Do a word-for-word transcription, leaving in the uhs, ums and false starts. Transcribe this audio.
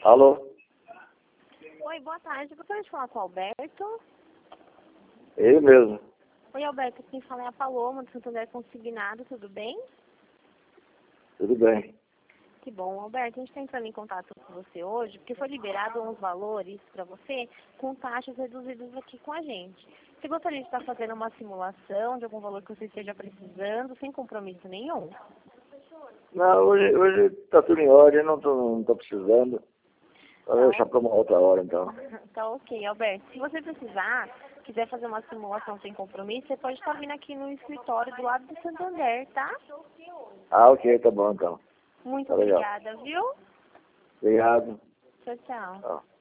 Alô? Oi, boa tarde. Gostaria de falar com o Alberto. Ele mesmo. Oi, Alberto. Quem fala é a Paloma, do Santander Consignado. Tudo bem? Tudo bem. Que bom. Alberto, a gente está entrando em contato com você hoje porque foi liberado uns valores para você com taxas reduzidas aqui com a gente. Você gostaria de estar fazendo uma simulação de algum valor que você esteja precisando, sem compromisso nenhum? Não, hoje, hoje tá tudo em ordem, não tô, não tô precisando. Vou Tá, deixar para uma outra hora, então. tá ok, Alberto. Se você precisar, quiser fazer uma simulação sem compromisso, você pode estar vindo aqui no escritório do lado do Santander, tá? Ah, ok, tá bom, então. Muito Tá legal. obrigada, viu? Obrigado. Tchau, tchau. Tchau.